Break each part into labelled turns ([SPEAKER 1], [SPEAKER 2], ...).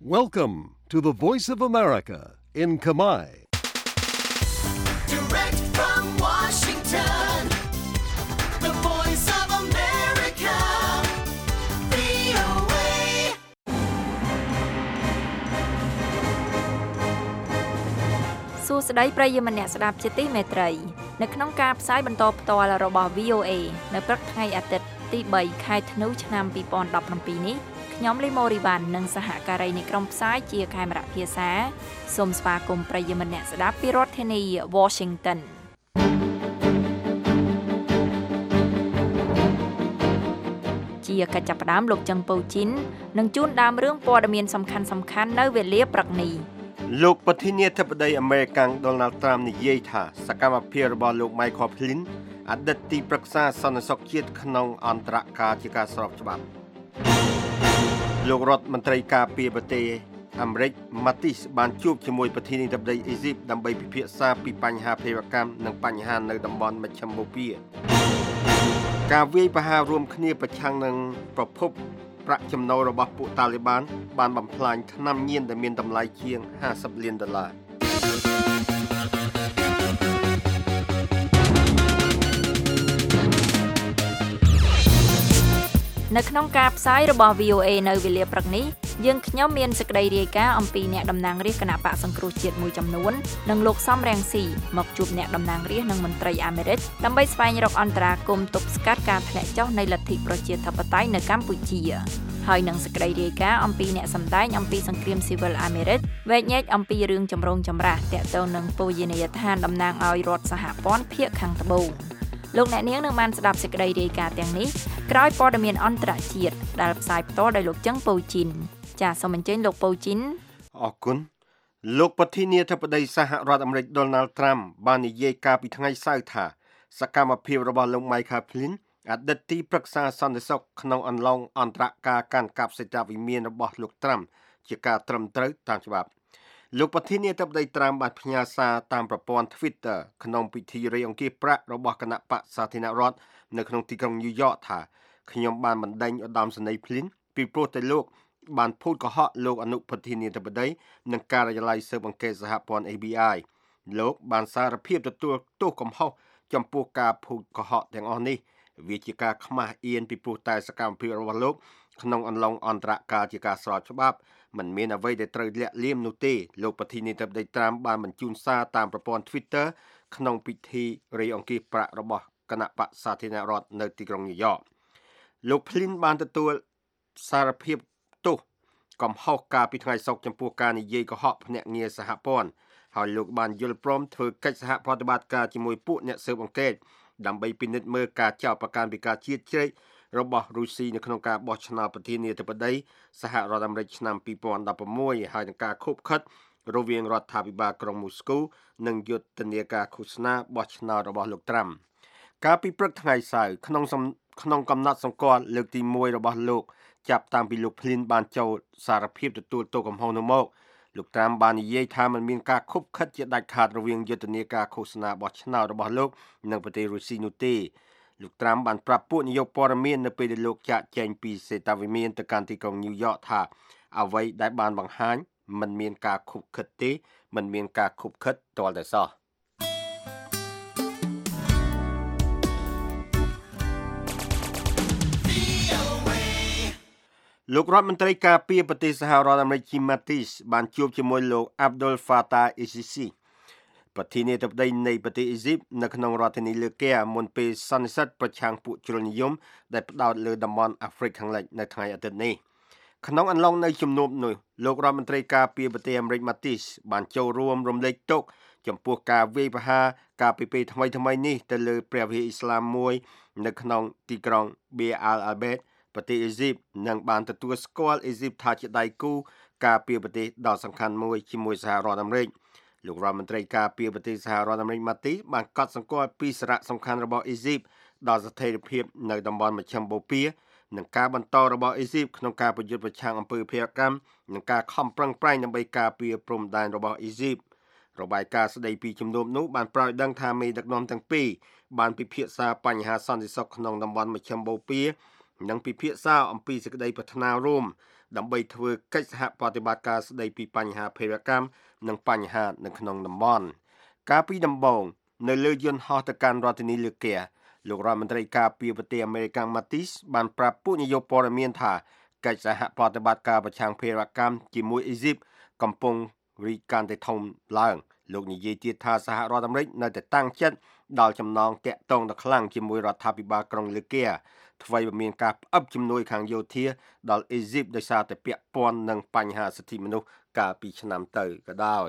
[SPEAKER 1] Welcome to the Voice of America in Khmer.
[SPEAKER 2] Direct from Washington, the Voice of America, VOA.
[SPEAKER 3] សួស្តីប្រិយមិត្តអ្នកស្ដាប់ជាទីមេត្រីនៅក្នុងការផ្សាយបន្តផ្ទាល់របស់ VOA នៅព្រឹកថ្ងៃអាទិត្យទី3ខែធ្នូឆ្នាំ2017នេះខ្ញុំលីម៉ូរីវ៉ាន់និងសហការីនៃក្រុមផ្សាយជាខេមរៈភាសាសូមស្វាគមន៍ប្រិយមិត្តអ្នកស្ដាប់ពីរដ្ឋធានី Washington ជាកិច្ចចាប់ផ្ដើមលោកចឹងពូជីននឹងជួនដើមរឿងព័ត៌មានសំខាន់ៗនៅវេលាព្រឹកនេះ
[SPEAKER 4] លោកប្រធានាធិបតីអាមេរិកដូណាល់ត្រាំនិយាយថាសកម្មភាពរបស់លោក Michael Flynn អតីតទីប្រឹក្សាសន្តិសុខជាតិក្នុងអន្តរការជាការស្របច្បាប់លោករដ្ឋមន្ត្រីការពារប្រទេសអាមេរិក Mattis បានជួបជាមួយប្រធានាធិបតីអេស៊ីបដើម្បីពិភាក្សាពីបញ្ហាភេរវកម្មនិងបញ្ហានៅតំបន់មជ្ឈិមបូព៌ាការវាយប្រហាររួមគ្នាប្រឆាំងនឹងប្រភពប្រាក់ចំណូលរបស់ពួកតាលីបានបំផ្លាញថ្នាំញៀនដែលមានតម្លៃជាង$50 លាន
[SPEAKER 3] នៅក្នុងការផ្សាយរបស់ VOA នៅវេលាព្រឹកនេះយើងខ្ញុំមានសេចក្តីរាយការណ៍អំពីអ្នកតំណាងរាស្ត្រគណៈបកសង្គ្រោះជាតិមួយចំនួននិងលោកសំរងស៊ីមកជួបអ្នកតំណាងរាស្ត្រនិងមន្ត្រីអាមេរិកដើម្បីស្វែងរកអន្តរាគមន៍ទប់ស្កាត់ការធ្លាក់ចុះនៃលទ្ធិប្រជាធិបតេយ្យនៅកម្ពុជាហើយនឹងសេចក្តីរាយការណ៍អំពីអ្នកសម្ដែងអំពីសង្គ្រាមស៊ីវិលអាមេរិកវែកញែកអំពីរឿងចម្រូងចម្រាសទាក់ទងនឹងពូជនីយដ្ឋានតំណាងឲ្យរដ្ឋសហព័ន្ធភាគខាងត្បូងលោកអ្នកនាងនឹងបានស្ដាប់សេចក្តីរាយការណ៍ទាំងនេះក្រោយព័ត៌មានអន្តរជាតិដែលផ្សាយផ្ទាល់ដោយលោកចឹងពូជីនចាសសូមអញ្ជើញលោកពូជីន
[SPEAKER 4] អរគុណលោកប្រធានាធិបតីសហរដ្ឋអាមេរិកដូណាល់ត្រាំបាននិយាយកាលពីថ្ងៃសៅរ៍ថាសកម្មភាពរបស់លោក Michael Flynn អតីតទីប្រឹក្សាសន្តិសុខក្នុងអន្លង់អន្តរការកាន់កាប់សេដ្ឋវិមានរបស់លោកត្រាំជាការត្រឹមត្រូវតាមច្បាប់លោកប្រធានាធិបតីត្រាំបានផ្ញើសារតាមប្រព័ន្ធ Twitter ក្នុងពិធីរៃអង្គាសប្រាក់របស់គណៈបក្សសាធារណរដ្ឋនៅក្នុងទីក្រុងញូវយ៉កថាខ្ញុំបានបណ្ដេញឧត្តមសេនីយ៍ Flynn ពីព្រោះតែលោកបានភូតកុហកលោកអនុប្រធានាធិបតីនិងការិយាល័យស៊ើបអង្កេតសហព័ន្ធ ABI លោកបានសារភាពទទួលទោសកំហុសចំពោះការភូតកុហកទាំងអស់នេះវាជាការខ្មាស់អៀនពីព្រោះតែសកម្មភាពរបស់លោកក្នុងអន្លង់អន្តរការជាការស្របច្បាប់មិនមានអ្វីដែលត្រូវលាក់លៀមនោះទេលោកប្រធានាធិបតីត្រាំបានបញ្ជូនសារតាមប្រព័ន្ធ Twitter ក្នុងពិធីរៃអង្គាសប្រាក់របស់គណៈបក្សសាធារណរដ្ឋនៅទីក្រុងញូវយ៉កលោក Flynn បានទទួលសារភាពទោសកំហុសកាលពីថ្ងៃសុក្រចំពោះការនិយាយកុហកភ្នាក់ងារសហព័ន្ធហើយលោកបានយល់ព្រមធ្វើកិច្ចសហប្រតិបត្តិការជាមួយពួកអ្នកស៊ើបអង្កេតដើម្បីពិនិត្យមើលការចោទប្រកាន់ពីការជ្រៀតជ្រែករបស់រុស្ស៊ីនៅក្នុងការបោះឆ្នោតប្រធានាធិបតីសហរដ្ឋអាមេរិកឆ្នាំ2016ហើយនឹងការខុបខិតរវាងរដ្ឋាភិបាលក្រុងមូស្គូនិងយុទ្ធនាការឃោសនាបោះឆ្នោតរបស់លោកត្រាំកាលពីព្រឹកថ្ងៃសៅរ៍ក្នុងកំណត់សម្គាល់លើកទី1របស់លោកចាប់តាំងពីលោក Flynn បានចូលសារភាពទទួលទោសកំហុសនោះមកលោកត្រាំបាននិយាយថាมันមានការខុបខិតជាដាច់ខាតរវាងយុទ្ធនាការឃោសនាបោះឆ្នោតរបស់លោកនិងប្រទេសរុស្ស៊ីនោះទេលោកត្រាំបានប្រាប់ពួកនាយកព័ត៌មាននៅពេលដែលលោកចាកចែងពីសេតាវិមានទៅកាន់ទីក្រុងញូវយ៉កថាអ្វីដែលបានបង្ហាញมันមានការខុបខិតទេมันមានការខុបខិតទាល់តែសោះលោករដ្ឋមន្ត្រីការពារប្រទេសសហរដ្ឋអាមេរិក Jim Mattis បានជួបជាមួយលោក Abdel Fattah el-Sisi ប្រធានាធិបតីនៃប្រទេសអ៊ីស៊ីបនៅក្នុងរដ្ឋធានីលើកែមុនពេលសន្និសីទប្រឆាំងពួកជ្រុលនិយមដែលផ្ដោតលើតំបន់អាហ្វ្រិកខាងលិចនៅថ្ងៃអាទិត្យនេះក្នុងអំឡុងនៅជំនួបនោះលោករដ្ឋមន្ត្រីការពារប្រទេសអាមេរិក Mattis បានចូលរួមរំលែកទុក្ខចំពោះការវាយប្រហារការពីពេលថ្មីនេះទៅលើព្រះវិហារអ៊ីស្លាមមួយនៅក្នុងទីក្រុង Bir al-Abedប្រទេសអ៊ីស៊ីបនឹងបានទទួលស្គាល់អ៊ីស៊ីបថាជាដៃគូការពារប្រទេសដ៏សំខាន់មួយជាមួយសហរដ្ឋអាមេរិកលោករដ្ឋមន្ត្រីការពារប្រទេសសហរដ្ឋអាមេរិក Mattis បានកត់សម្គាល់ពីសារៈសំខាន់របស់អ៊ីស៊ីបដល់ស្ថិរភាពនៅតំបន់មជ្ឈិមបូព៌ានិងការបន្តរបស់អ៊ីស៊ីបក្នុងការប្រយុទ្ធប្រឆាំងអំពើភេរវកម្មនិងការខំប្រឹងប្រែងដើម្បីការពារព្រំដែនរបស់អ៊ីស៊ីបរបាយការណ៍ស្ដីពីជំនុំនោះបានប្រោយដឹងថាមេដឹកនាំទាំងពីរបានពិភាក្សាបញ្ហាសន្តិសុខក្នុងតំបន់មជ្ឈិមបូព៌ានិងពិភាក្សាអំពីសេចក្តីប្រាថ្នារួមដើម្បីធ្វើកិច្ចសហប្រតិបត្តិការស្ដីពីបញ្ហាភេរវកម្មនិងបញ្ហានៅក្នុងតំបន់កាលពីដំបូងនៅលើយន្តហោះទៅកាន់រដ្ឋធានីលឺកែលោករដ្ឋមន្ត្រីការពារប្រទេសអាមេរិកម៉ាទីសបានប្រាប់ពួកនាយកព័ត៌មានថាកិច្ចសហប្រតិបត្តិការប្រឆាំងភេរវកម្មជាមួយអ៊ីស៊ីបកំពុងរីកកាន់តែធំឡើងលោកនិយាយទៀតថាសហរដ្ឋអាមេរិកនៅតែតាំងចិត្តដល់ចំណងតាក់ទងដ៏ខ្លាំងជាមួយរដ្ឋាភិបាលក្រុងលឺកែថ្មីបើមានការផ្អឹបជំនួយខាងយោធាដល់អ៊ីស៊ីបដោយសារតែពាក់ព័ន្ធនឹងបញ្ហាសិទ្ធិមនុស្សកាលពីឆ្នាំទៅក៏ដោយ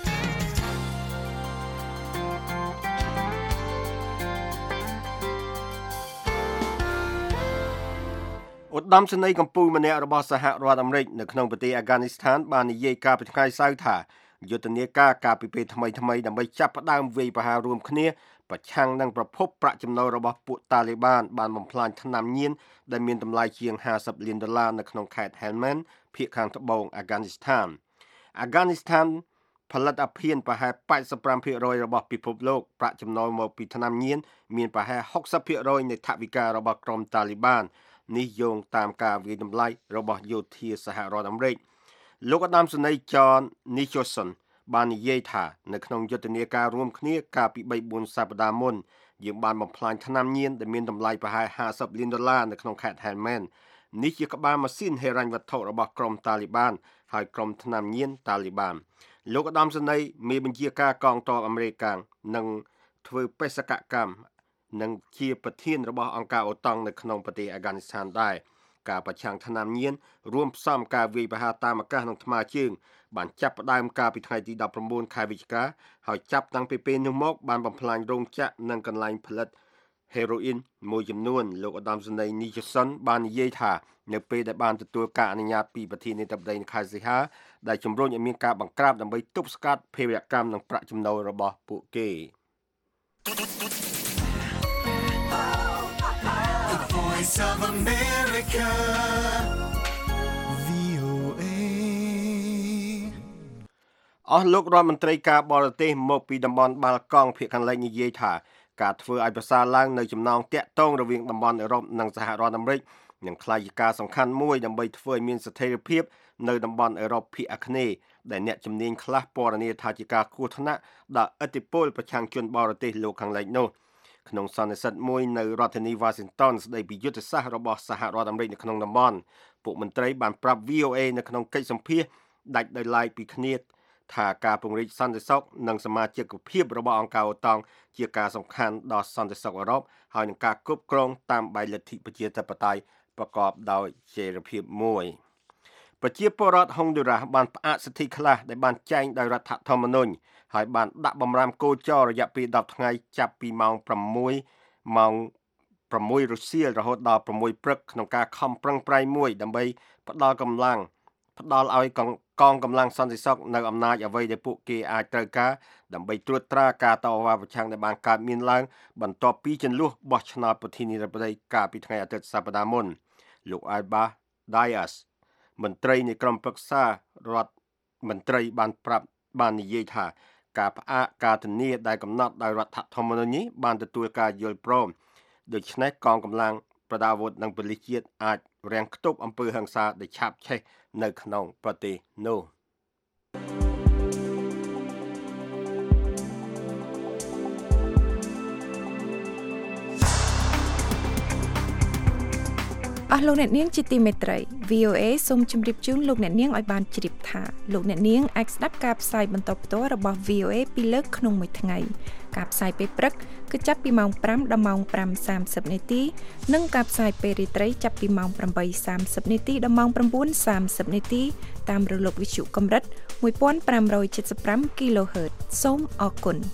[SPEAKER 4] ឧត្តមសេនីយ៍កម្ពុជាម្នាក់របស់សហរដ្ឋអាមេរិកនៅក្នុងប្រទេសអាហ្គានីស្ថានបាននិយាយកាលពីថ្ងៃសៅរ៍ថាយុទ្ធនាការការពីពេលថ្មីដើម្បីចាប់ផ្ដើមវាយប្រហាររួមគ្នាប្រឆាំងនឹងប្រភពប្រាក់ចំណូលរបស់ពួកតាលីបានបំផ្លាញថ្នាំញៀនដែលមានតម្លៃជាង$50 លាននៅក្នុងខេត្ត Helmand ភាគខាងត្បូងអាហ្គានីស្ថានអាហ្គានីស្ថានផលិតអភិនប្រហែល 85% របស់ពិភពលោកប្រាក់ចំណូលមកពីថ្នាំញៀនមានប្រហែល 60% នៃថវិការបស់ក្រុមតាលីបាននេះយោងតាមការវិតម្លៃរបស់យោធាសហរដ្ឋអាមេរិកលោកឧត្តមសេនីយ៍ John Nicholson បាននិយាយថានៅក្នុងយុទ្ធនាការរួមគ្នាកាលពី 3-4 សប្តាហ៍មុនយើងបានបំផ្លាញថ្នាំញៀនដែលមានតម្លៃប្រហែល$50 លាននៅក្នុងខេត្ត Helmand នេះជាក្បាលម៉ាស៊ីនហិរញ្ញវត្ថុរបស់ក្រុមតាលីបានហើយក្រុមថ្នាំញៀនតាលីបានលោកឧត្តមសេនីយ៍មេបញ្ជាការកងទ័ពអាមេរិកនឹងធ្វើបេសកកម្មនិងជាប្រធានរបស់អង្គការអូតុងនៅក្នុងប្រទេសអាហ្គានីស្ថានដែរការប្រឆាំងថ្នាំញៀនរួមផ្សំការវាយប្រហារតាមអាកាសនិងថ្មើរជើងបានចាប់ផ្ដើមកាលពីថ្ងៃទី19 ខែវិច្ឆិកាហើយចាប់តាំងពីពេលនោះមកបានបំផ្លាញរោងចក្រនិងកន្លែងផលិតហេរ៉ូអ៊ីនមួយចំនួនលោកឧត្តមសេនីយ៍ Nicholson បាននិយាយថានៅពេលដែលបានទទួលការអនុញ្ញាតពីប្រធានាធិបតីខេត្តសីហាដែលជំរុញឲ្យមានការបង្ក្រាបដើម្បីទប់ស្កាត់ភេរវកម្មនិងប្រាក់ចំណូលរបស់ពួកគេ
[SPEAKER 2] The Voice of America. VOA.
[SPEAKER 4] អស់លោករដ្ឋមន្ត្រីការបរទេសមកពីតំបន់បាល់កង់ភាគខាងលិចនិយាយថាការធ្វើឲ្យប្រសើរឡើងនៅចំណងតាក់ទងរវាងតំបន់អឺរ៉ុបនិងសហរដ្ឋអាមេរិកនឹងក្លាយជាការសំខាន់មួយដើម្បីធ្វើឲ្យមានស្ថិរភាពនៅតំបន់អឺរ៉ុបភាគអាគ្នេយ៍ដែលអ្នកជំនាញខ្លះពណ៌នាថាជាការគួរថ្នាក់ដល់ឥទ្ធិពលប្រឆាំងជនបរទេសលោកខាងលិចនោះក្នុងសន្និសីទមួយនៅរដ្ឋធានី Washington ស្ដីពីយុទ្ធសាស្ត្ររបស់សហរដ្ឋអាមេរិកនៅក្នុងតំបន់ពួកមន្ត្រីបានប្រាប់ VOA នៅក្នុងកិច្ចសម្ភាសន៍ដាច់ដោយឡែកពីគ្នាថាការពង្រីកសន្តិសុខនិងសមាជិកភាពរបស់អង្គការអូតុងជាការសំខាន់ដល់សន្តិសុខអឺរ៉ុបហើយនឹងការគ្រប់គ្រងតាមបែបលទ្ធិប្រជាធិបតេយ្យប្រកបដោយចីរភាពមួយប្រជាពលរដ្ឋហុងឌូរ៉ាសបានផ្អាកសិទ្ធិខ្លះដែលបានចែងដោយរដ្ឋធម្មនុញ្ញហើយបានដាក់បម្រាមគោចររយៈពេល10ថ្ងៃចាប់ពីម៉ោង6រសៀលរហូតដល់6ព្រឹកក្នុងការខំប្រឹងប្រែងមួយដើម្បីផ្ដល់ឲ្យកងកម្លាំងសន្តិសុខនៅអំណាចអ្វីដែលពួកគេអាចត្រូវការដើម្បីត្រួតត្រាការតវ៉ាប្រឆាំងដែលបានកើតមានឡើងបន្ទាប់ពីចន្លោះបោះឆ្នោតប្រធានាធិបតីកាលពីថ្ងៃអាទិត្យសប្តាហ៍មុនលោក Alba Dias មន្ត្រីនៃក្រុមប្រឹក្សារដ្ឋមន្ត្រីបាននិយាយថាការផ្អាកការធានាដែលកំណត់ដោយរដ្ឋធម្មនុញ្ញនេះបានទទួលការយល់ព្រមដូច្នេះកងកម្លាំងប្រដាប់អាវុធនិងប៉ូលីសជាតិអាចរាំងខ្ទប់អំពើហិង្សាដែលឆាបឆេះនៅក្នុងប្រទេសនោះ
[SPEAKER 5] អស់លោកអ្នកនាងជាទីមេត្រី VOA សូមជម្រាបជូនលោកអ្នកនាងឲ្យបានជ្រាបថាលោកអ្នកនាងអាចស្ដាប់ការផ្សាយបន្តផ្ទាល់របស់ VOA ពីរលើកក្នុងមួយថ្ងៃការផ្សាយពេលព្រឹកគឺចាប់ពីម៉ោង5ដល់ម៉ោង 5:30 នាទីនិងការផ្សាយពេលរាត្រីចាប់ពីម៉ោង 8:30 នាទីដល់ម៉ោង 9:30 នាទីតាមរលកវិទ្យុកម្រិត 1575 kHz សូមអរគុណ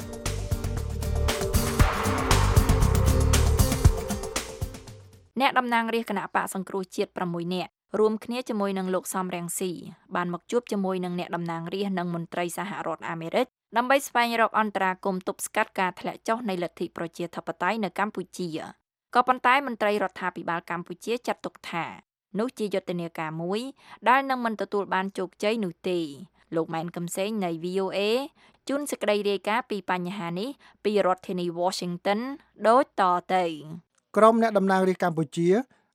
[SPEAKER 3] អ្នកតំណាងរាស្ត្រគណៈបកសង្គ្រោះជាតិ6នាក់រួមគ្នាជាមួយនឹងលោកសំរងស៊ីបានមកជួបជាមួយនឹងអ្នកតំណាងរាស្ត្រនិងមន្ត្រីសហរដ្ឋអាមេរិកដើម្បីស្វែងរកអន្តរាគមន៍ទប់ស្កាត់ការធ្លាក់ចុះនៃលទ្ធិប្រជាធិបតេយ្យនៅកម្ពុជាក៏ប៉ុន្តែមន្ត្រីរដ្ឋាភិបាលកម្ពុជាចាត់ទុកថានោះជាយុទ្ធនាការមួយដែលនឹងមិនទទួលបានជោគជ័យនោះទេលោកម៉ែនកំសែងនៃ VOA ជូនសេចក្តីរាយការណ៍ពីបញ្ហានេះពីរដ្ឋធានី Washington ដូចតទៅ
[SPEAKER 6] ក្រុមអ្នកតំណាងរាស្ត្រកម្ពុជា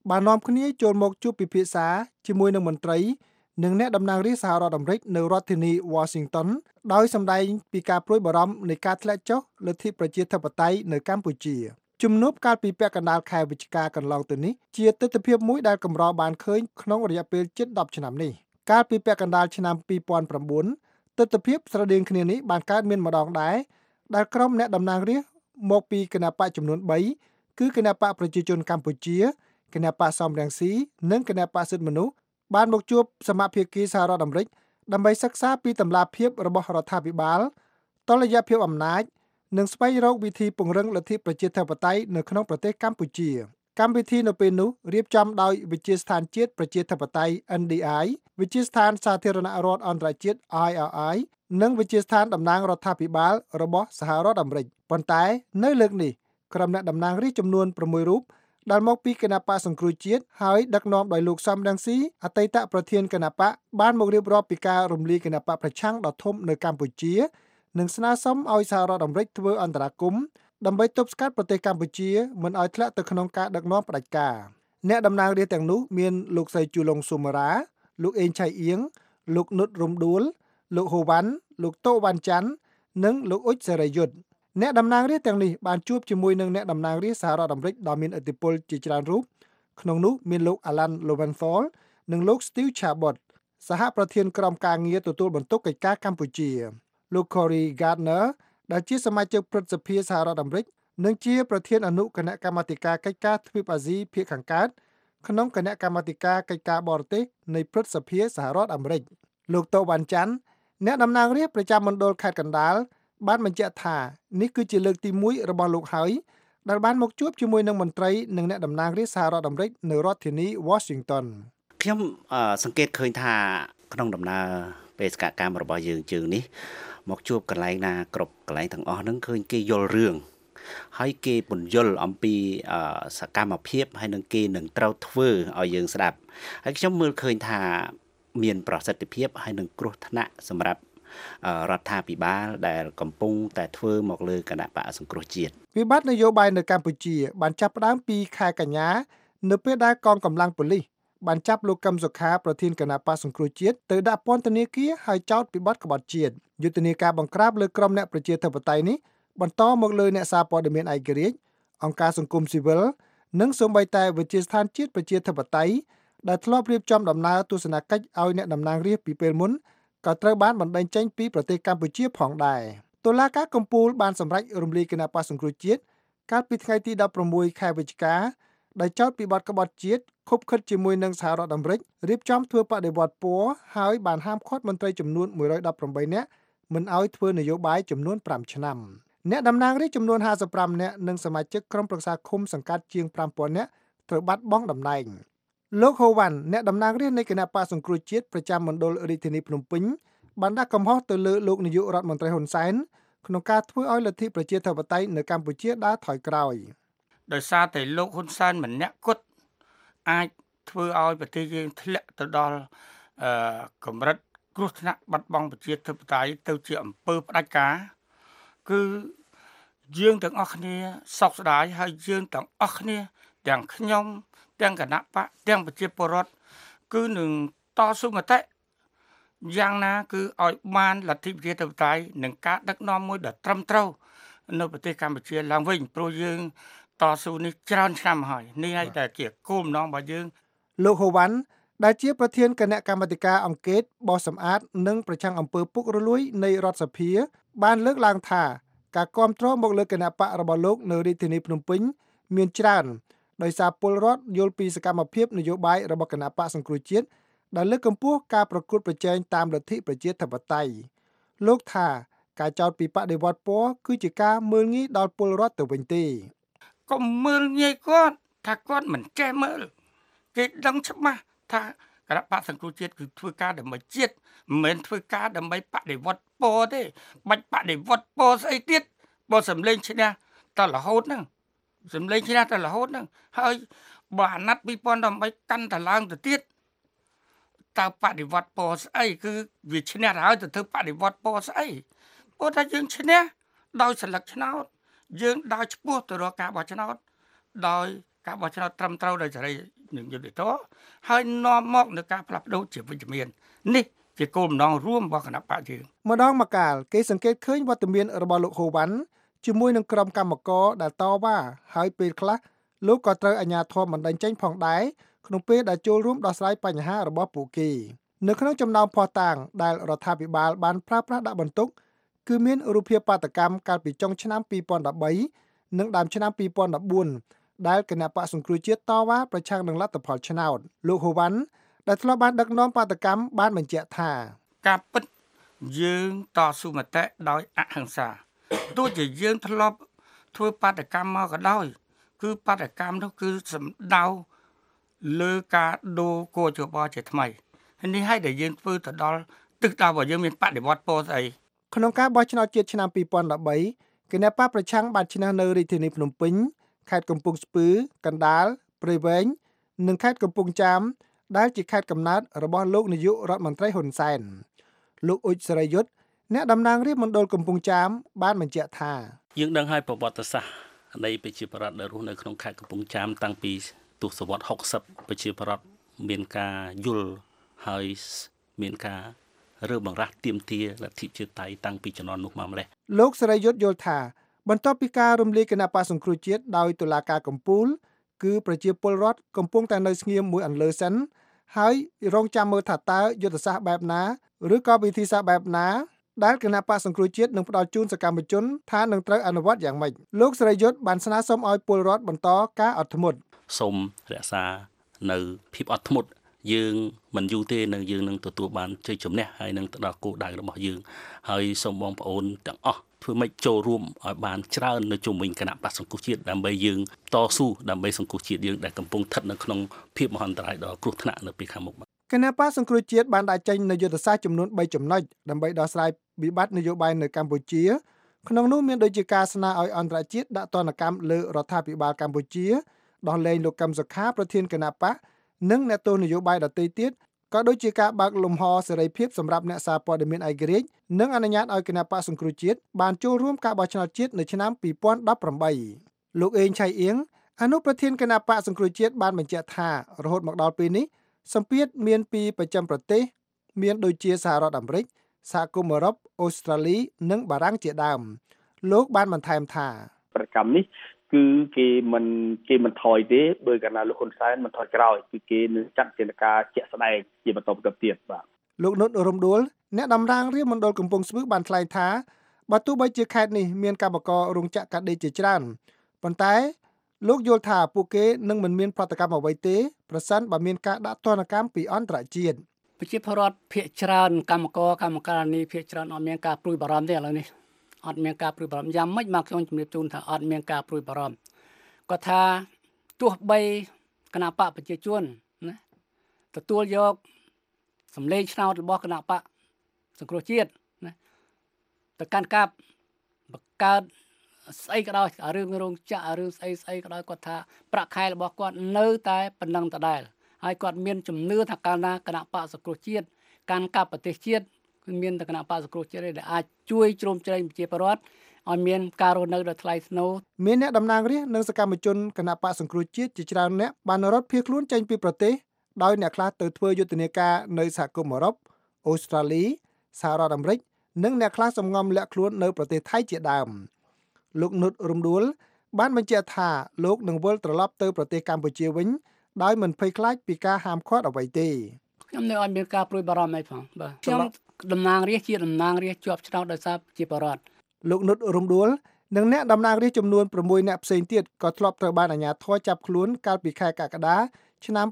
[SPEAKER 6] បាននាំគ្នាចូលមកជួបពិភាក្សាជាមួយនឹងមន្ត្រីនិងអ្នកតំណាងរាស្ត្រសហរដ្ឋអាមេរិកនៅរដ្ឋធានី Washington ដោយសម្ដែងពីការព្រួយបារម្ភនៃការធ្លាក់ចុះលទ្ធិប្រជាធិបតេយ្យនៅកម្ពុជាជំនួបកាលពីពាក់កណ្ដាលខែវិច្ឆិកាកន្លងទៅនេះជាទិដ្ឋភាពមួយដែលកម្របានឃើញក្នុងរយៈពេលជិត10ឆ្នាំនេះកាលពីពាក់កណ្ដាលឆ្នាំ2009ទិដ្ឋភាពស្រដៀងគ្នានេះបានកើតមានម្ដងដែរដែលក្រុមអ្នកតំណាងរាស្ត្រមកពីគណបកចំនួន3គឺគណបកប្រជាជនកម្ពុជាគណបកសំរងស៊ីនិងគណបកសិទ្ធិមនុស្សបានមកជួបសមាភិកីសហរដ្ឋអាមេរិកដើម្បីសិក្សាពីតម្លាភាពរបស់រដ្ឋាភិបាលតុល្យភាពអំណាចនិងស្វែងរកវិធីពង្រឹងលទ្ធិប្រជាធិបតេយ្យនៅក្នុងប្រទេសកម្ពុជាកម្មវិធីនៅពេលនោះរៀបចំដោយវិទ្យាស្ថានជាតិប្រជាធិបតេយ្យ NDI វិទ្យាស្ថានសាធារណរដ្ឋអន្តរជាតិ IRI និងវិទ្យាស្ថានតំណាងរដ្ឋាភិបាលរបស់សហរដ្ឋអាមេរិកប៉ុន្តែនៅលើកនេះក្រុមអ្នកតំណាងរាស្ត្រចំនួន6រូបដែលមកពីគណបកសង្គ្រោះជាតិហើយដឹកនាំដោយលោកសំរងស៊ីអតីតប្រធានគណបកបានមករៀបរាប់ពីការរំលាយគណបកប្រឆាំងដ៏ធំនៅកម្ពុជានិងស្នើសុំឲ្យសហរដ្ឋអាមេរិកធ្វើអន្តរាគមន៍ដើម្បីទប់ស្កាត់ប្រទេសកម្ពុជាមិនឲ្យធ្លាក់ទៅក្នុងការដឹកនាំផ្ដាច់ការអ្នកតំណាងរាស្ត្រទាំងនោះមានលោកស្រីជូឡុងស៊ូម៉ារ៉ាលោកអេងឆៃអៀងលោកនុតរំដួលលោកហូវ៉ាន់លោកតូវ៉ាន់ច័ន្ទនិងលោកអ៊ុចសេរីយុទ្ធអ្នកតំណាងរាស្ត្រទាំងនេះបានជួបជាមួយនឹងអ្នកតំណាងរាស្ត្រសហរដ្ឋអាមេរិកដ៏មានឥទ្ធិពលជាច្រើនរូបក្នុងនោះមានលោក Alan Lowenthal និងលោក Steve Chabot សហប្រធានក្រុមការងារទទួលបន្ទុកកិច្ចការកម្ពុជាលោក Cory Gardner ដែលជាសមាជិកព្រឹទ្ធសភាសហរដ្ឋអាមេរិកនិងជាប្រធានអនុគណៈកម្មាធិការកិច្ចការទ្វីបអាស៊ីភាគខាងកើតក្នុងគណៈកម្មាធិការកិច្ចការបរទេសនៃព្រឹទ្ធសភាសហរដ្ឋអាមេរិកលោកតូវ៉ាន់ច័ន្ទអ្នកតំណាងរាស្ត្រប្រចាំមណ្ឌលខេត្តកណ្ដាលបានបញ្ជាក់ថានេះគឺជាលើកទី1របស់លោកហើយដែលបានមកជួបជាមួយនឹងមន្ត្រីនិងអ្នកតំណាងរាស្ត្រសហរដ្ឋអាមេរិកនៅរដ្ឋធានី Washington
[SPEAKER 7] ខ្ញុំសង្កេតឃើញថាក្នុងដំណើរបេសកកម្មរបស់យើងជើងនេះមកជួបកន្លែងណាគ្រប់កន្លែងទាំងអស់ហ្នឹងឃើញគេយល់រឿងហើយគេពន្យល់អំពីសកម្មភាពហើយនឹងគេនឹងត្រូវធ្វើឲ្យយើងស្ដាប់ហើយខ្ញុំមើលឃើញថាមានប្រសិទ្ធភាពហើយនឹងគ្រោះថ្នាក់សម្រាប់រដ្ឋាភិបាលដែលកំពុងតែធ្វើមកលើគណៈបកសង្គ្រោះជាតិ
[SPEAKER 6] វិបត្តិនយោបាយនៅកម្ពុជាបានចាប់ផ្ដើមពីខែកញ្ញានៅពេលដែលកងកម្លាំងប៉ូលីសបានចាប់លោកកឹមសុខាប្រធានគណៈបកសង្គ្រោះជាតិទៅដាក់ពន្ធនាគារហើយចោទពីបទក្បត់ជាតិយុទ្ធនាការបង្ក្រាបលើក្រុមអ្នកប្រជាធិបតេយ្យនេះបន្តមកលើអ្នកសារព័ត៌មានឯករាជ្យអង្គការសង្គមស៊ីវិលនិងសូម្បីតែវិទ្យាស្ថានជាតិប្រជាធិបតេយ្យដែលធ្លាប់រៀបចំដំណើរទស្សនកិច្ចឲ្យអ្នកតំណាងរាស្ត្រពីពេលមុនក៏ត្រូវបានបណ្តេញចេញពីប្រទេសកម្ពុជាផងដែរតុលាការកំពូលបានសម្រេចរំលាយគណៈបកសង្គ្រោះជាតិកាលពីថ្ងៃទី16ខែវិច្ឆិកាដែលចោទពីបទក្បត់ជាតិខុបខិតជាមួយនឹងសហរដ្ឋអាមេរិករៀបចំធ្វើបដិវត្តពណ៌ហើយបានហាមឃាត់មន្ត្រីចំនួន118នាក់មិនឲ្យធ្វើនយោបាយចំនួន5ឆ្នាំអ្នកតំណាងរាស្ត្រចំនួន55នាក់និងសមាជិកក្រុមប្រឹក្សាឃុំសង្កាត់ជាង 5000 នាក់ត្រូវបាត់បង់តំណែងលោកហូវ៉ាន់អ្នកតំណាងរាស្ត្រនៃគណៈបកសង្គ្រោះជាតិប្រចាំមណ្ឌលរាជធានីភ្នំពេញបានដាក់កំហុសទៅលើលោកនាយករដ្ឋមន្ត្រីហ៊ុនសែនក្នុងការធ្វើឲ្យលទ្ធិប្រជាធិបតេយ្យនៅកម្ពុជាដើរថយក្រោយ
[SPEAKER 8] ដោយសារតែលោកហ៊ុនសែនម្នាក់គត់អាចធ្វើឲ្យប្រទេសយើងធ្លាក់ទៅដល់កម្រិតគ្រោះថ្នាក់បាត់បង់ប្រជាធិបតេយ្យទៅជាអំពើផ្ដាច់ការគឺយើងទាំងអស់គ្នាសោកស្ដាយហើយយើងទាំងអស់គ្នាទាំងខ្ញុំទាំងគណៈបកទាំងប្រជាពលរដ្ឋគឺនឹងតស៊ូមតិយ៉ាងណាគឺឲ្យបានលទ្ធិប្រជាធិបតេយ្យនិងការដឹកនាំមួយដ៏ត្រឹមត្រូវនៅប្រទេសកម្ពុជាឡើងវិញព្រោះយើងតស៊ូនេះច្រើនឆ្នាំហើយនេះហើយតែជាគោលបំណងរបស់យើង
[SPEAKER 6] លោកហូវ៉ាន់ដែលជាប្រធានគណៈកម្មាធិការអង្គការបោះសម្អាតនិងប្រឆាំងអំពើពុករលួយនៃរដ្ឋសភាបានលើកឡើងថាការគាំទ្រមកលើគណៈបករបស់លោកនៅរាជធានីភ្នំពេញមានច្រើនដោយសារពលរដ្ឋយល់ពីសកម្មភាពនយោបាយរបស់គណៈបកសង្គ្រោះជាតិដែលលើកកម្ពស់ការប្រកួតប្រជែងតាមលទ្ធិប្រជាធិបតេយ្យលោកថាការចោទពីបដិវត្តពណ៌គឺជាការមើលងាយដល់ពលរដ្ឋទៅវិញទេ
[SPEAKER 8] កុំមើលងាយគាត់ថាគាត់មិនចេះមើលគេដឹងច្បាស់ថាគណៈបកសង្គ្រោះជាតិគឺធ្វើការដើម្បីជាតិមិនមែនធ្វើការដើម្បីបដិវត្តពណ៌ទេបាច់បដិវត្តពណ៌ស្អីទៀតបើសម្លេងឈ្នះតរហូតហ្នឹងសម្លេងឈ្នះតរហូតហ្នឹងហើយបើអាណត្តិ2018កាន់តឡើងទៅទៀតតើបដិវត្តពណ៌ស្អីគឺវាឈ្នះហើយទៅធ្វើបដិវត្តពណ៌ស្អីព្រោះថាយើងឈ្នះដោយសិលឹកឆ្នោតយើងដើរឆ្ពោះទៅរកការបោះឆ្នោតដោយការបោះឆ្នោតត្រឹមត្រូវដោយសេរីនិងយុត្តិធម៌ហើយនាំមកនូវការផ្លាស់ប្ដូរជាវិជ្ជមាននេះជាគោលបំណងរួមរបស់គណៈបកយើង
[SPEAKER 6] ម្ដងម្កាលគេសង្កេតឃើញវត្តមានរបស់លោកហូវ៉ាន់ជាមួយនឹងក្រុមកម្មករដែលតវ៉ាហើយពេលខ្លះលោកក៏ត្រូវអាជ្ញាធរបណ្តេញចេញផងដែរក្នុងពេលដែលចូលរួមដោះស្រាយបញ្ហារបស់ពួកគេនៅក្នុងចំណោមភស្តុតាងដែលរដ្ឋាភិបាលបានប្រើប្រាស់ដាក់បន្ទុកគឺមានរូបភាពបាតកម្មកាលពីចុងឆ្នាំ2013និងដើមឆ្នាំ2014ដែលគណៈបកសង្គ្រោះជាតិតវ៉ាប្រឆាំងនឹងលទ្ធផលឆ្នោតលោកហូវ៉ាន់ដែលធ្លាប់បានដឹកនាំបាតកម្មបានបញ្ជាក់ថា
[SPEAKER 8] ការពិតយើងតស៊ូមតិដោយអហិង្សាទោះជាយើងធ្លាប់ធ្វើបាតកម្មមកក៏ដោយគឺបាតកម្មនោះគឺសំដៅលើការដូរគោលយោបល់ជាថ្មីហើយនេះឲ្យតែយើងធ្វើទៅដល់ទិសដៅរបស់យើងមានបដិវត្តពោលស្អី
[SPEAKER 6] ក្នុងការបោះឆ្នោតជាតិឆ្នាំ2013គណៈបកប្រឆាំងបានឈ្នះនៅរាជធានីភ្នំពេញខេត្តកំពង់ស្ពឺកណ្ដាលព្រៃវែងនិងខេត្តកំពង់ចាមដែលជាខេត្តកំណើតរបស់លោកនាយករដ្ឋមន្ត្រីហ៊ុនសែនលោកអ៊ុចសេរីយុទ្ធអ្នកតំណាងរាស្ត្រមណ្ឌលកំពង់ចាមបានបញ្ជាក់ថា
[SPEAKER 9] យើងដឹងហើយប្រវត្តិសាស្ត្រនៃប្រជាប្រដ្ឋដែលរស់នៅក្នុងខេត្តកំពង់ចាមតាំងពីទសវត្សរ៍60ប្រជាប្រដ្ឋមានការយល់ហើយមានការរើបង្រាស់ទាមទារលទ្ធិជាតិតៃតាំងពីជំនាន់នោះមកម្ល៉េះ
[SPEAKER 6] លោកសេរីយុទ្ធយល់ថាបន្ទាប់ពីការរំលាយគណៈបក្សសង្គ្រោះជាតិដោយតុលាការកំពូលគឺប្រជាពលរដ្ឋកំពុងតែនៅស្ងៀមមួយអន្លើសិនហើយរងចាំមើលថាតើយុទ្ធសាស្ត្របែបណាឬក៏វិធីសាស្ត្របែបណាដែលគណៈបក្សសង្គ្រោះជាតិនឹងផ្ដល់ជូនសកម្មជនថានឹងត្រូវអនុវត្តយ៉ាងម៉េចលោកសេរីយុទ្ធបានស្នើសុំឲ្យពលរដ្ឋបន្តការអត់ធ្មត់
[SPEAKER 9] សូមរក្សានៅភាពអត់ធ្មត់យើងមិនយូរទេនៅយើងនឹងទទួលបានជ័យជំនះហើយនឹងទៅដល់គោលដៅរបស់យើងហើយសូមបងប្អូនទាំងអស់ធ្វើម៉េចចូលរួមឲ្យបានច្រើននៅជុំវិញគណៈបក្សសង្គ្រោះជាតិដើម្បីយើងតស៊ូដើម្បីសង្គ្រោះជាតិយើងដែលកំពុងស្ថិតនៅក្នុងភាពមហន្តរាយដ៏គ្រោះថ្នាក់នៅពេលខាងមុខ
[SPEAKER 6] គណៈបក្សសង្គ្រោះជាតិបានដាក់ចេញនូវយុទ្ធសាស្ត្រចំនួន3ចំណុចដើម្បីដោះស្រាយវិបត្តិនយោបាយនៅកម្ពុជាក្នុងនោះមានដូចជាការស្នើឲ្យអន្តរជាតិដាក់ទណ្ឌកម្មលើរដ្ឋាភិបាលកម្ពុជាដោះលែងលោកកឹមសុខាប្រធានគណៈបក្សនិងអ្នកទស្សនយោបាយដទៃទៀតក៏ដូចជាការបើកលំហសេរីភាពសម្រាប់អ្នកសារព័ត៌មានឯករាជ្យនិងអនុញ្ញាតឲ្យគណៈបក្សសង្គ្រោះជាតិបានចូលរួមការបោះឆ្នោតជាតិនៅឆ្នាំ2018លោកអេងឆៃអៀងអនុប្រធានគណៈបក្សសង្គ្រោះជាតិបានបញ្ជាក់ថារហូតមកដល់ពេលនេះសម្ពាធមានពីប្រចាំប្រទេសមានដូចជាសហរដ្ឋអាមេរិកសហគមន៍អឺរ៉ុបអូស្ត្រាលីនិងបារាំងជាដើមលោកបានបន្ថែមថា
[SPEAKER 10] ប្រកម្មនេះគឺគេមិនថយទេបើកាលណាលោកហ៊ុនសែនមិនថយក្រោយគឺគេនឹងចាត់ជាការជាក់ស្ដែងជាបន្តបន្ទាប់ទៀតបាទ
[SPEAKER 6] លោកនុតរំដួលអ្នកតំណាងរាស្ត្រមណ្ឌលកំពង់ស្ពឺបានថ្លែងថាបើទោះបីជាខេត្តនេះមានកម្មកររោងចក្រកាត់ដេរជាច្រើនប៉ុន្តែលោកយល់ថាពួកគេនឹងមិនមានប្រតិកម្មអ្វីទេប្រសិនបើមានការដាក់ទណ្ឌកម្មពីអន្តរជាតិ
[SPEAKER 11] ប្រជាពលរដ្ឋភាគច្រើនកម្មករនេះភាគច្រើនអត់មានការព្រួយបារម្ភទេឥឡូវនេះអត់មានការព្រួយបារម្ភយ៉ាងម៉េចមកខ្ញុំជំរាបជូនថាអត់មានការព្រួយបារម្ភគាត់ថាទោះបីគណៈបកប្រជាជនណាទទួលយកសម្លេងឆ្នោតរបស់គណៈបកសង្គ្រោះជាតិណាទៅកាន់កាប់បង្កើតស្អីក៏ដោយរឿងរោងចក្ររឿងស្អីក៏ដោយគាត់ថាប្រាក់ខែរបស់គាត់នៅតែប៉ុណ្ណឹងដដែលហើយគាត់មានជំនឿថាកាលណាគណៈបកសង្គ្រោះជាតិកាន់កាប់ប្រទេសជាតិគឺមានតែគណៈបកសង្គ្រោះជាតិដែលអាចជួយជ្រោមជ្រែងប្រជាពលរដ្ឋឲ្យមានការរស់នៅដ៏ថ្លៃថ្នូរ
[SPEAKER 6] មានអ្នកតំណាងរាស្ត្រនិងសកម្មជនគណៈបកសង្គ្រោះជាតិជាច្រើនអ្នកបានរត់ភៀសខ្លួនចេញពីប្រទេសដោយអ្នកខ្លះទៅធ្វើយុទ្ធនាការនៅសហគមន៍អឺរ៉ុបអូស្ត្រាលីសហរដ្ឋអាមេរិកនិងអ្នកខ្លះសំងំលាក់ខ្លួននៅប្រទេសថៃជាដើមលោកនុតរំដួលបានបញ្ជាក់ថាលោកនឹងវិលត្រឡប់ទៅប្រទេសកម្ពុជាវិញដោយមិនភ័យខ្លាចពីការហាមឃាត់អ្វីទេ
[SPEAKER 11] ខ្ញុំនៅអត់មានការព្រួយបារម្ភអីផងបាទខ្ញុំតំណាងរាស្ត្រជាតំណាងរាស្ត្រជាប់ឆ្នោតដោយសារជាបរដ្ឋ
[SPEAKER 6] លោកនុតរំដួលនិងអ្នកតំណាងរាស្ត្រចំនួន6អ្នកផ្សេងទៀតក៏ធ្លាប់ត្រូវបានអាជ្ញាធរចាប់ខ្លួនកាលពីខែកក្កដាឆ្នាំ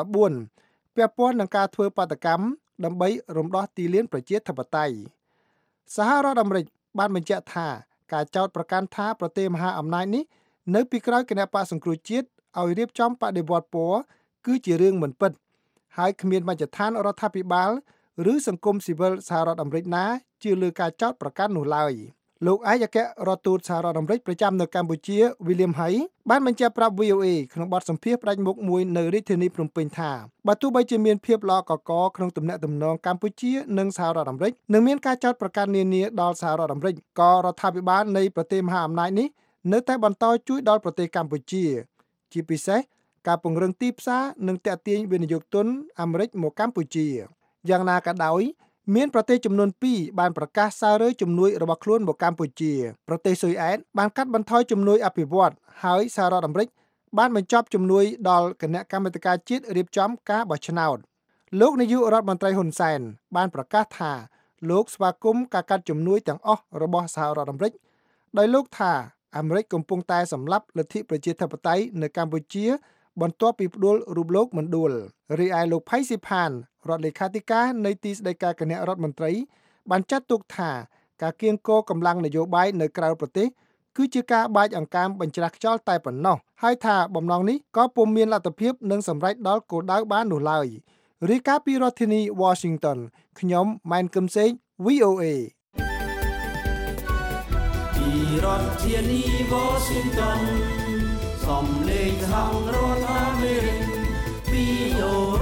[SPEAKER 6] 2014ពាក់ព័ន្ធនឹងការធ្វើបាតកម្មដើម្បីរំដោះទីលានប្រជាធិបតេយ្យសហរដ្ឋអាមេរិកបានបញ្ជាក់ថាការចោទប្រកាន់ថាប្រទេសមហាអំណាចនេះនៅពីក្រោយគណៈបក្សសង្គ្រោះជាតិឲ្យរៀបចំបដិវត្តពណ៌គឺជារឿងមិនពិតហើយគ្មានមជ្ឈដ្ឋានរដ្ឋាភិបាលឬសង្គមស៊ីវិលសហរដ្ឋអាមេរិកណាជឿលើការចោទប្រកាន់នោះឡើយលោកឯកអគ្គរដ្ឋទូតសហរដ្ឋអាមេរិកប្រចាំនៅកម្ពុជា William Hay បានបញ្ជាក់ប្រាប់ VOA ក្នុងបទសម្ភាសន៍ផ្ដាច់មុខមួយនៅរាជធានីភ្នំពេញថាបើទោះបីជាមានភាពល្អកកក្នុងទំនាក់ទំនងកម្ពុជានិងសហរដ្ឋអាមេរិកនិងមានការចោទប្រកាន់នានាដល់សហរដ្ឋអាមេរិកក៏រដ្ឋាភិបាលនៃប្រទេសមហាអំណាចនេះនៅតែបន្តជួយដល់ប្រទេសកម្ពុជាជាពិសេសការពង្រឹងទីផ្សារនិងទាក់ទាញវិនិយោគទុនអាមេរិកមកកម្ពុជាយ៉ាងណាក៏ដោយមានប្រទេសចំនួន2បានប្រកាសសាររើជំនួយរបស់ខ្លួនមកកម្ពុជាប្រទេសស៊ុយអែតបានកាត់បន្ថយជំនួយអភិវឌ្ឍហើយសហរដ្ឋអាមេរិកបានបញ្ចប់ជំនួយដល់គណៈកម្មាធិការជាតិរៀបចំការបោះឆ្នោតលោកនាយករដ្ឋមន្ត្រីហ៊ុនសែនបានប្រកាសថាលោកស្វាគមន៍ការកាត់ជំនួយទាំងអស់របស់សហរដ្ឋអាមេរិកដោយលោកថាអាមេរិកកំពុងតែសម្លាប់លទ្ធិប្រជាធិបតេយ្យនៅកម្ពុជាបន្ទាប់ពីផ្ដួលរូបលោកមណ្ឌលរីឯលោកផៃស៊ីផានរដ្ឋលេខាធិការនៃទីស្តីការគណៈរដ្ឋមន្ត្រីបានចាត់ទុកថាការគៀងគរកម្លាំងនយោបាយនៅក្រៅប្រទេសគឺជាការបាចអង្កាមបញ្ច្រាស់ខ្យល់តែប៉ុណ្ណោះហើយថាបំណងនេះក៏ពុំមានលទ្ធភាពនឹងសម្រេចដល់គោលដៅបាននោះឡើយរាយការណ៍ពីរដ្ឋធានី Washington ខ្ញុំម៉ែនគឹមសេង VOA
[SPEAKER 2] ពីរដ្ឋធានី Washington សំឡេងសហរដ្ឋអាមេរិក VOA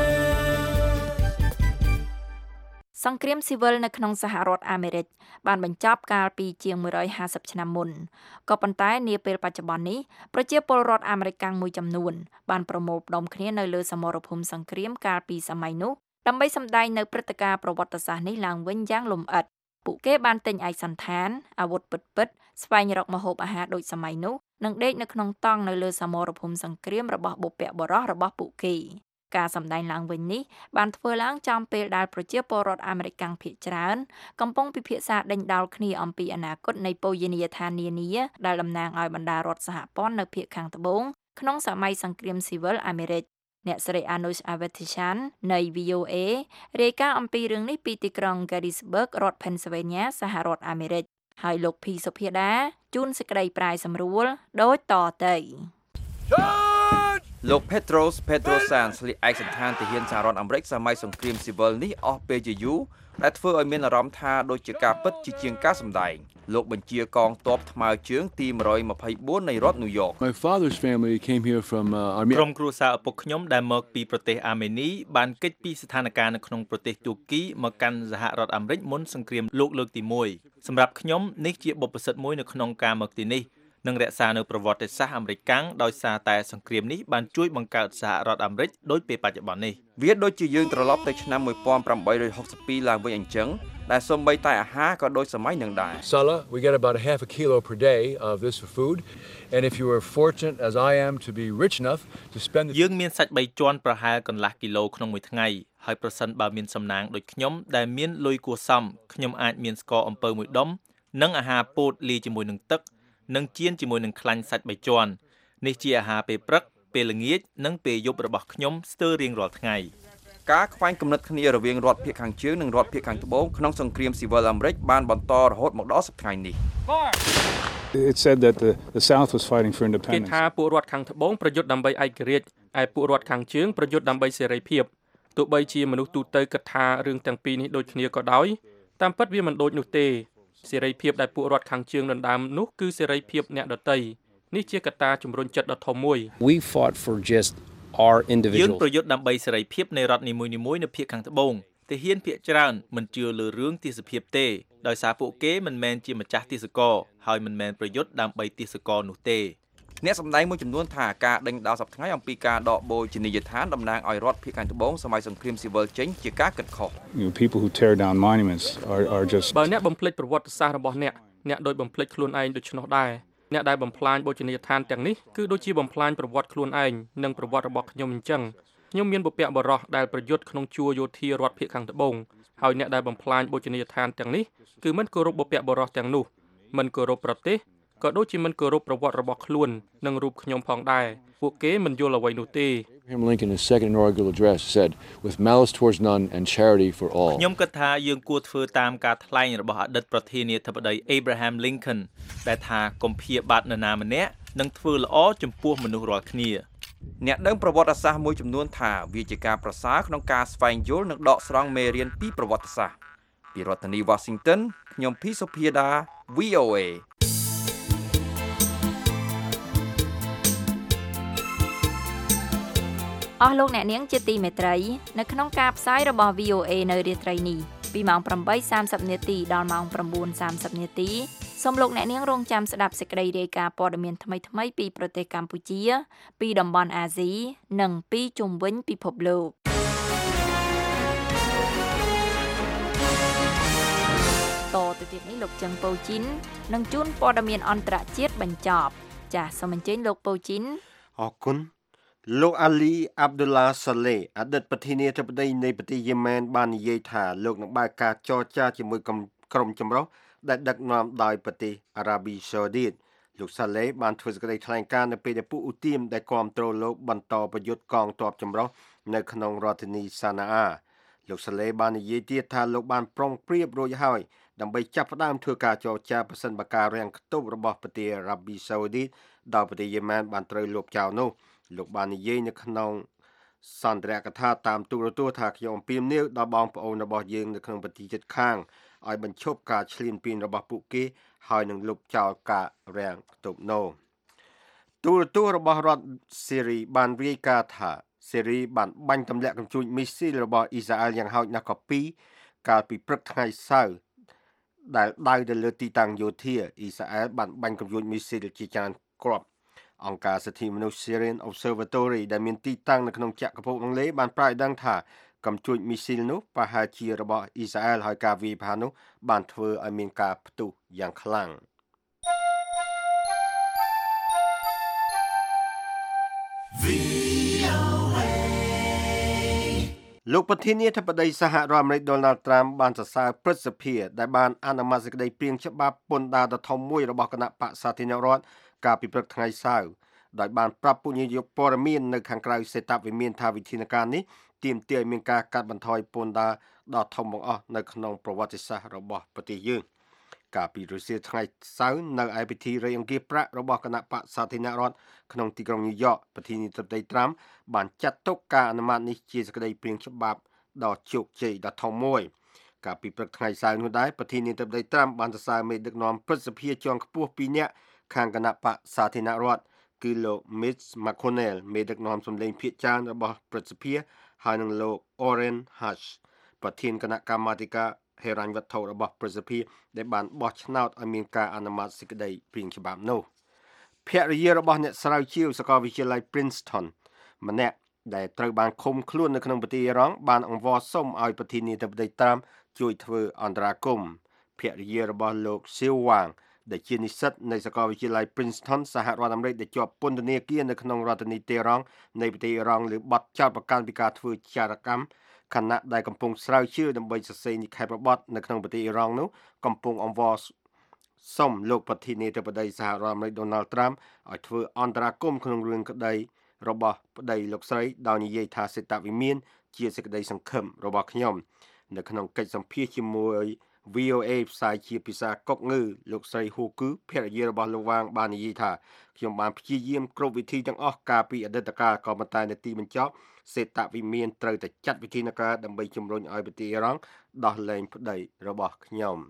[SPEAKER 3] សង្គ្រាមស៊ីវិលនៅក្នុងសហរដ្ឋអាមេរិកបានបញ្ចប់កាលពីជាង150ឆ្នាំមុនក៏ប៉ុន្តែនាពេលបច្ចុប្បន្ននេះប្រជាពលរដ្ឋអាមេរិកកាំងមួយចំនួនបានប្រមូលផ្ដុំគ្នានៅលើសមរភូមិសង្គ្រាមកាលពីសម័យនោះដើម្បីសម្ដែងនៅព្រឹត្តិការណ៍ប្រវត្តិសាស្ត្រនេះឡើងវិញយ៉ាងលម្អិតពួកគេបានទិញឯកសណ្ឋានអាវុធពិតៗស្វែងរកម្ហូបអាហារដូចសម័យនោះនិងដេកនៅក្នុងតង់នៅលើសមរភូមិសង្គ្រាមរបស់បុព្វបុរសរបស់ពួកគេការសម្ដែងឡើងវិញនេះបានធ្វើឡើងចំពេលដែលប្រជាពលរដ្ឋអាមេរិកកាំងភាគច្រើនកំពុងពិភាក្សាដេញដោលគ្នាអំពីអនាគតនៃពូជនីយដ្ឋាននានាដែលតំណាងឲ្យបណ្ដារដ្ឋសហព័ន្ធនៅភាគខាងត្បូងក្នុងសម័យសង្គ្រាមស៊ីវិលអាមេរិកអ្នកស្រី Anush Avedishan នៃ VOA រាយការណ៍អំពីរឿងនេះពីទីក្រុង Gettysburg រដ្ឋ Pennsylvania សហរដ្ឋអាមេរិកហើយលោកភីសុភាដាជូនសេចក្តីប្រាយសម្រួលដូចតទៅ
[SPEAKER 12] លោក Petros Petrosan ស្លៀកឯកសណ្ឋានទាហានសហរដ្ឋអាមេរិកសម័យសង្គ្រាមស៊ីវិលនេះអស់ពេលជាយូរដែលធ្វើឲ្យមានអារម្មណ៍ថាដូចជាការពិតជាជាងការសម្ដែងលោកបញ្ជាកងទ័ពថ្មើរជើងទី124នៃរដ្ឋ New York.
[SPEAKER 13] My father's family came here from Armenia.
[SPEAKER 14] ក្រុមគ្រួសារឪពុកខ្ញុំដែលមកពីប្រទេសអាមេនីបានគេចពីស្ថានភាពនៅក្នុងប្រទេសទូគីមកកាន់សហរដ្ឋអាមេរិកមុនសង្គ្រាមលោកលើកទី1សម្រាប់ខ្ញុំនេះជាបុព្វសិទ្ធិមួយនៅក្នុងការមកទីនេះនិងរក្សានៅប្រវត្តិសាស្ត្រអាមេរិកកាំងដោយសារតែសង្គ្រាមនេះបានជួយបង្កើតសហរដ្ឋអាមេរិកដោយពេលបច្ចុប្បន្ននេះ
[SPEAKER 12] វាដូចជាយើងត្រឡប់ទៅឆ្នាំ1862ឡើងវិញអញ្ចឹងដែលសូម្បីតែអាហារក៏ដូចសម័យនឹងដែរ
[SPEAKER 13] Sala, we get about a half a kilo per day of this food and if you are fortunate as I am to be rich enough to spend
[SPEAKER 14] យើងមានសាច់3ជាន់ប្រហែលកន្លះគីឡូក្នុងមួយថ្ងៃហើយប្រសិនបើមានសំណាងដូចខ្ញុំដែលមានលុយគួរសមខ្ញុំអាចមានស្ករអំពៅមួយដុំនិងអាហារពោតលាយជាមួយនឹងទឹកនិងចៀនជាមួយនឹងខ្លាញ់សាច់3ជាន់នេះជាអាហារពេលព្រឹកពេលល្ងាចនិងពេលយប់របស់ខ្ញុំស្ទើររៀងរាល់ថ្ងៃ
[SPEAKER 12] ការខ្វែងគំនិតគ្នារវាងរដ្ឋភាគខាងជើងនិងរដ្ឋភាគខាងត្បូងក្នុងសង្គ្រាមស៊ីវិលអាមេរិកបានបន្តរហូតមកដល់សប្តាហ៍នេះ
[SPEAKER 13] It said that the South was fighting for independence.
[SPEAKER 15] គេថាពួករដ្ឋខាងត្បូងប្រយុទ្ធដើម្បីឯករាជ្យឯពួករដ្ឋខាងជើងប្រយុទ្ធដើម្បីសេរីភាពទោះបីជាមនុស្សទូទៅគិតថារឿងទាំងពីរនេះដូចគ្នាក៏ដោយតាមពិតវាមិនដូចនោះទេសេរីភាពដែលពួករដ្ឋខាងជើងដណ្ដើមនោះគឺសេរីភាពអ្នកដទៃនេះជាកត្តាជំរុញចិត្តដ៏ធំមួយ
[SPEAKER 16] We fought for just our individuals
[SPEAKER 14] យើងប្រយុទ្ធដើម្បីសេរីភាពនៃរដ្ឋនីមួយៗនៅភាគខាងត្បូងទាហានភាគច្រើនមិនជឿលើរឿងទាសភាពទេដោយសារពួកគេមិនមែនជាម្ចាស់ទាសករហើយមិនមែនប្រយុទ្ធដើម្បីទាសករនោះទេ
[SPEAKER 12] អ្នកសម្ដែងមួយចំនួនថាការដេញដោលសប្តាហ៍អំពីការដកបូជនីយដ្ឋានតំណាងឲ្យរដ្ឋភាគខាងត្បូងសម័យសង្គ្រាមស៊ីវិលចេញជាការគិតខុស
[SPEAKER 13] People who tear down monuments are just
[SPEAKER 15] បើអ្នកបំភ្លេចប្រវត្តិសាស្ត្ររបស់អ្នកដូចបំភ្លេចខ្លួនឯងដូច្នោះដែរអ្នកដែលបំផ្លាញបូជនីយដ្ឋានទាំងនេះគឺដូចជាបំផ្លាញប្រវត្តិខ្លួនឯងនិងប្រវត្តិរបស់ខ្ញុំអញ្ចឹងខ្ញុំមានបុព្វបុរសដែលប្រយុទ្ធក្នុងជួរយោធារដ្ឋភាគខាងត្បូងហើយអ្នកដែលបំផ្លាញបូជនីយដ្ឋានទាំងនេះគឺមិនគោរពបុព្វបុរសទាំងនោះមិនគោរពប្រទេសក៏ដូចជាមិនគោរពប្រវត្តិរបស់ខ្លួននិងរូបខ្ញុំផងដែរពួកគេមិនយល់អ្វីនោះទេ
[SPEAKER 13] Abraham Lincoln in his second inaugural address said with malice towards none and charity for all
[SPEAKER 14] ខ្ញុំគិតថាយើងគួរធ្វើតាមការថ្លែងរបស់អតីតប្រធានាធិបតី Abraham Lincoln ដែលថាកុំព្យាបាទនរណាម្នាក់និងធ្វើល្អចំពោះមនុស្សរាល់គ្នា
[SPEAKER 12] អ្នកដឹងប្រវត្តិសាស្ត្រមួយចំនួនថាវាជាការប្រសើរក្នុងការស្វែងយល់និងដកស្រង់មេរៀនពីប្រវត្តិសាស្ត្រពីរដ្ឋធានី Washington ខ្ញុំភីសុភាដា VOA
[SPEAKER 3] អស់លោកអ្នកនាងជាទីមេត្រីនៅក្នុងការផ្សាយរបស់ VOA នៅរាត្រីនេះពីម៉ោង 8:30 នាទីដល់ម៉ោង 9:30 នាទីសូមលោកអ្នកនាងរងចាំស្ដាប់សេចក្តីរាយការណ៍ព័ត៌មានថ្មីៗពីប្រទេសកម្ពុជាពីតំបន់អាស៊ីនិងពីជុំវិញពិភពលោកតទៅទៀតនេះលោកចឹងប៉ូជីននឹងជួនព័ត៌មានអន្តរជាតិបញ្ចប់ចាសសូមអញ្ជើញលោកប៉ូជីន
[SPEAKER 4] អរគុណលោកអាលីអាប់ឌុលឡាសាឡេអតីតប្រធានាធិបតីនៃប្រទេសយេម៉ែនបាននិយាយថាលោកនឹងបើកការចរចាជាមួយក្រុមចម្រុះដែលដឹកនាំដោយប្រទេសអារ៉ាប៊ីសាអូឌីតលោកសាឡេបានធ្វើសេចក្តីថ្លែងការណ៍នៅពេលដែលពួកឧទាមដែលគាំទ្រលោកបន្តប្រយុទ្ធកងទ័ពចម្រុះនៅក្នុងរដ្ឋធានីសាណាអាលោកសាឡេបាននិយាយទៀតថាលោកបានប្រុងប្រៀបរួចហើយដើម្បីចាប់ផ្ដើមធ្វើការចរចាប្រសិនបើការរាំងខ្ទប់របស់ប្រទេសអារ៉ាប៊ីសាអូឌីតដោយប្រទេសយេម៉ែនបានត្រូវលុបចោលនោះលោកបាននិយាយនៅក្នុងសន្ទរកថាតាមទូរទស្សន៍ថាខ្ញុំអំពាវនាវដល់បងប្អូនរបស់យើងនៅក្នុងប្រទេសជិតខាងឲ្យបញ្ឈប់ការឈ្លានពានរបស់ពួកគេហើយនឹងលុបចោលការរាំងខ្ទប់នោះទូរទស្សន៍របស់រដ្ឋសេរីបានរាយការណ៍ថាសេរីបានបាញ់ទម្លាក់កាំជ្រួចមីស៊ីលរបស់អ៊ីស្រាអែលយ៉ាងហោចណាស់ក៏2កាលពីព្រឹកថ្ងៃសៅរ៍ដែលដៅទៅលើទីតាំងយោធាអ៊ីស្រាអែលបានបាញ់កាំជ្រួចមីស៊ីលជាច្រើនគ្រាប់អង្គការសិទ្ធិមនុស្ស Syrian Observatory ដែលមានទីតាំងនៅក្នុងចក្រភពអង់គ្លេសបានប្រកាសដឹងថាកាំជ្រួចមីស៊ីលនោះប្រហែលជារបស់អ៊ីស្រាអែលហើយការវាយប្រហារនោះបានធ្វើឲ្យមានការផ្ទុះយ៉ាងខ្លាំងលោកប្រធានាធិបតីសហរដ្ឋអាមេរិក Donald Trump បានសរសើរព្រឹទ្ធសភាដែលបានអនុម័តសេចក្តីព្រាងច្បាប់ពន្ធដារដ៏ធំមួយរបស់គណៈបក្សសាធារណរដ្ឋកាលពីព្រឹកថ្ងៃសៅរ៍ដោយបានប្រាប់ผู้និយោជកព័ត៌មាននៅខាងក្រៅសេតវិមានថាវិធានការនេះទាមទារឲ្យមានការកាត់បន្ថយពន្ធដារដ៏ធំបង្អស់នៅក្នុងប្រវត្តិសាស្ត្ររបស់ប្រទេសយើងកាលពីរុស្ស៊ីថ្ងៃសៅរ៍នៅឯពិធីរៃអង្គាសប្រាក់របស់គណៈបក្សសាធារណរដ្ឋក្នុងទីក្រុងញូវយ៉កប្រធានាធិបតី Trump បានចាត់ទុកការអនុម័តនេះជាសេចក្តីព្រាងច្បាប់ដ៏ជោគជ័យដ៏ធំមួយកាលពីព្រឹកថ្ងៃសៅរ៍នោះដែរប្រធានាធិបតី Trump បានសរសើរមេដឹកនាំព្រឹទ្ធសភាជាន់ខ្ពស់2នាក់ខាងគណៈបក្សសាធារណរដ្ឋគឺលោក Mitch McConnell មេដឹកនាំសម្លេងភាគច្រើនរបស់ព្រឹទ្ធសភាហើយនិងលោក Orrin Hatch ប្រធានគណៈកម្មាធិការហិរញ្ញវត្ថុរបស់ព្រឹទ្ធសភាដែលបានបោះឆ្នោតឲ្យមានការអនុម័តសេចក្តីព្រាងច្បាប់នោះភរិយារបស់អ្នកស្រាវជ្រាវសាកលវិទ្យាល័យ Princeton ម្នាក់ដែលត្រូវបានឃុំខ្លួននៅក្នុងប្រទេសអ៊ីរ៉ង់បានអង្វរសុំឲ្យប្រធានាធិបតី Trump ជួយធ្វើអន្តរាគមន៍ភរិយារបស់លោក Siu Wangដែលជានិស្សិតនៃសាកលវិទ្យាល័យ Princeton សហរដ្ឋអាមេរិកដែលជាប់ពន្ធនាគារនៅក្នុងរដ្ឋធានីតេរ៉ង់នៃប្រទេសអ៊ីរ៉ង់លើបទចោទប្រកាន់ពីការធ្វើចារកម្មខណៈដែលកំពុងស្រាវជ្រាវដើម្បីសរសេរនិក្ខេបរបទនៅក្នុងប្រទេសអ៊ីរ៉ង់នោះកំពុងអង្វរសុំលោកប្រធានាធិបតីសហរដ្ឋអាមេរិក Donald Trump ឲ្យធ្វើអន្តរាគមន៍ក្នុងរឿងក្តីរបស់ប្តីលោកស្រីដោយនិយាយថាសេតវិមានជាសេចក្តីសង្ឃឹមរបស់ខ្ញុំនៅក្នុងកិច្ចសម្ភាសន៍ជាមួយ VOA ផ្សាយជាភាសាកុកងឺលោកស្រីហ៊ូគឺភរិយារបស់លោកវាងបាននិយាយថាខ្ញុំបានព្យាយាមគ្រប់វិធីទាំងអស់កាលពីអតីតកាលក៏ប៉ុន្តែនៅទីបញ្ចប់សេតវិមានត្រូវតែចាត់វិធានការដើម្បីជំរុញឲ្យប្រទេសអ៊ីរ៉ង់ដោះលែងប្តីរបស់ខ្ញុំ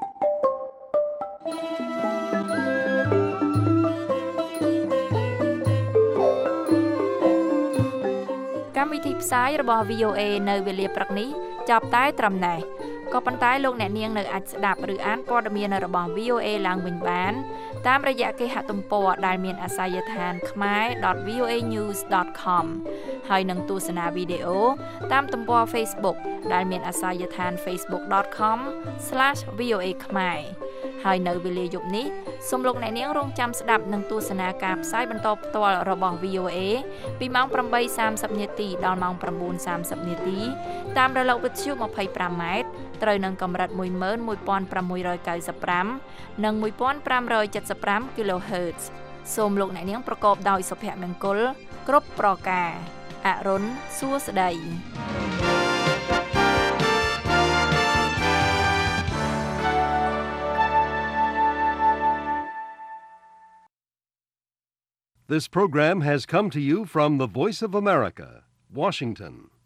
[SPEAKER 3] កម្មវិធីផ្សាយរបស់ VOA នៅវេលាព្រឹកនេះចាប់តែត្រឹមណេះក៏ប៉ុន្តែលោកអ្នកនាងនៅអាចស្ដាប់ឬអានព័ត៌មានរបស់ VOA ឡើងវិញបានតាមរយៈគេហទំព័រដែលមានអាសយដ្ឋាន khmer.voanews.com ហើយនឹងទស្សនាវីដេអូតាមទំព័រ Facebook ដែលមានអាសយដ្ឋាន facebook.com/voa khmer ហើយនៅវេលាយប់នេះសូមលោកអ្នកនាងរងចាំស្ដាប់និងទស្សនាការផ្សាយបន្តផ្ទាល់របស់ VOA ពីម៉ោង 8:30 នាទីដល់ម៉ោង 9:30 នាទីតាមរលកវិទ្យុ 25 ម៉ែត្រត្រូវនឹងកម្រិត 11695 និង 1575 kHz សូមលោកអ្នកនាងប្រកបដោយសុភមង្គលគ្រប់ប្រការអរុនសួស្តី
[SPEAKER 1] This program has come to you from the Voice of America, Washington.